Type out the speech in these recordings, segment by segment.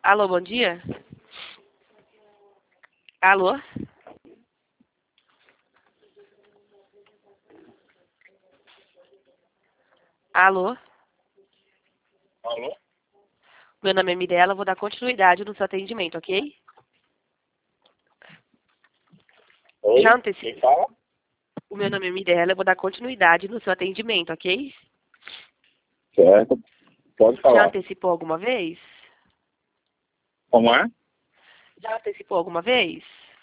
Alô, bom dia? Alô? Alô? Alô? Meu nome é Mirella, vou dar continuidade no seu atendimento, ok? Já Oi? anteci... Quem fala? O meu nome é Mirella, eu vou dar continuidade no seu atendimento, ok? Certo. Pode Já falar. antecipou alguma vez? Como é? Já antecipou alguma vez?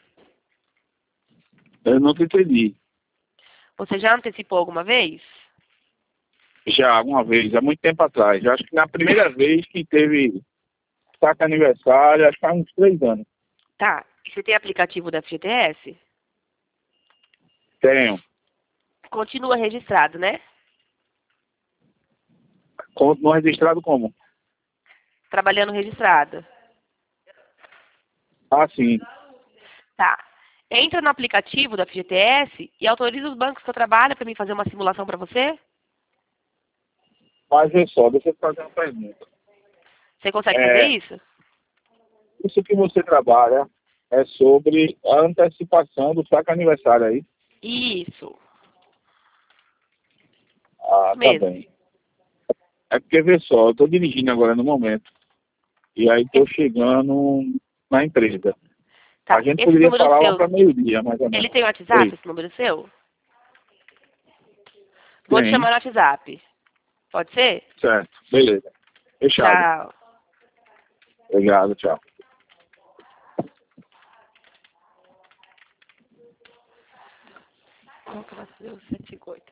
Eu não te entendi. Você já antecipou alguma vez? Já, uma vez, há muito tempo atrás. Eu acho que na primeira vez que teve saque aniversário, acho que faz uns 3 anos. Tá. E você tem aplicativo da FGTS? Tenho. Continua registrado, né? Continua registrado como? Trabalhando registrado. Ah, sim. Tá. Entra no aplicativo da FGTS e autoriza os bancos que eu trabalho para mim fazer uma simulação para você. Mas vê só, deixa eu fazer uma pergunta. Você consegue fazer É, isso? isso que você trabalha é sobre a antecipação do saque aniversário aí? Isso. Ah, Isso tá mesmo. bem. É porque, vê só, eu estou dirigindo agora no momento. E aí estou chegando na empresa. A Tá. gente Esse poderia número falar lá seu, para meio-dia, mais ou ele menos. tem WhatsApp, Oi, esse número seu? Vou te tem. chamar no WhatsApp. Pode ser? Certo. Beleza. Fechado. Tchau. Obrigado, tchau. Qual que vai ser o 158?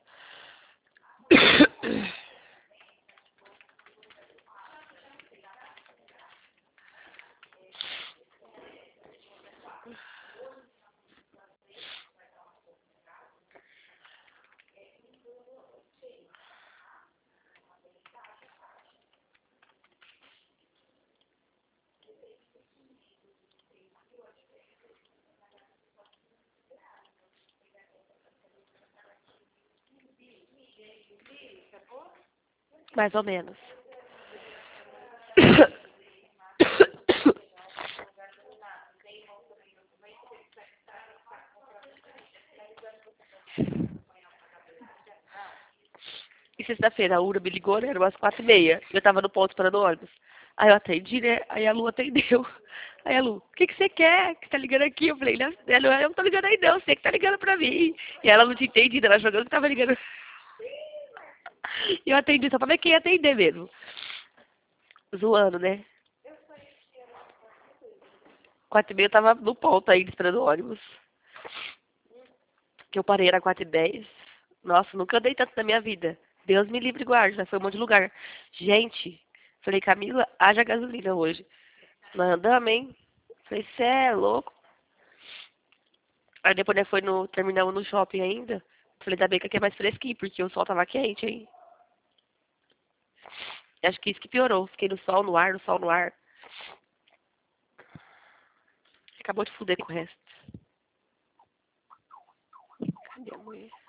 Mais ou menos. E sexta-feira a Ura me ligou, né? Era umas 4h30. Eu tava no ponto esperando o ônibus. Aí eu atendi, né? Aí a Lu atendeu. Aí a Lu, o que que você quer? Que tá ligando aqui? Eu falei, não, eu não tô ligando aí não, você que tá ligando pra mim. E ela não tinha entendido, ela jogando que tava ligando. E eu atendi só pra ver quem ia atender mesmo. Zoando, né? 4h30 eu tava no ponto ainda esperando o ônibus. Que eu parei era 4h10. Nossa, nunca andei tanto na minha vida. Deus me livre e guarde, já foi um monte de lugar. Gente, falei, Camila, haja gasolina hoje. Nós andamos, hein? Falei, cê é louco. Aí depois nós foi no, terminamos no shopping ainda. Falei, ainda bem que aqui é mais fresquinho, porque o sol tava quente, hein? Acho que isso que piorou. Fiquei no sol, no ar, no sol, no ar. Acabou de fuder com o resto. Cadê a mulher?